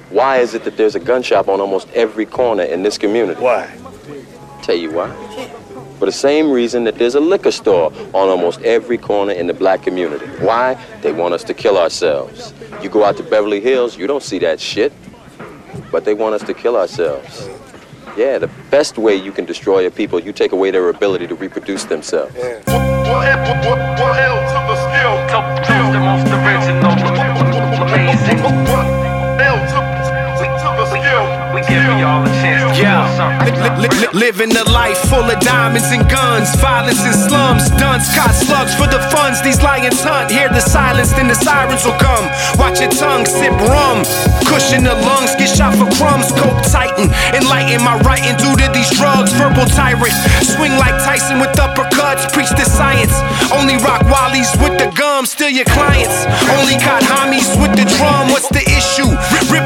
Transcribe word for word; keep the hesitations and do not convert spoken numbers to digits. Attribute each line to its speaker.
Speaker 1: Why is it that there's a gun shop on almost every corner in this community?
Speaker 2: Why?
Speaker 1: Tell you why. For the same reason that there's a liquor store on almost every corner in the black community. Why? They want us to kill ourselves. You go out to Beverly Hills, you don't see that shit. But they want us to kill ourselves. Yeah, the best way you can destroy a people, you take away their ability to reproduce themselves.
Speaker 2: Yeah.
Speaker 3: The most original, amazing. We give y'all a chance to
Speaker 4: Yeah,
Speaker 3: do something.
Speaker 4: li- li- li- living a life full of diamonds and guns, violence in slums, dunce, caught slugs for the funds. These lions hunt, hear the silence, then the sirens will come. Watch your tongue sip rum, cushion the lungs, get shot for crumbs. Coke tighten, enlighten my writing due to these drugs. Verbal tyrant, swing like Tyson with uppercuts. Preach the science, only rock wallies with the gum. Still your clients, only got homies with the drum. What's the issue? Rip, rip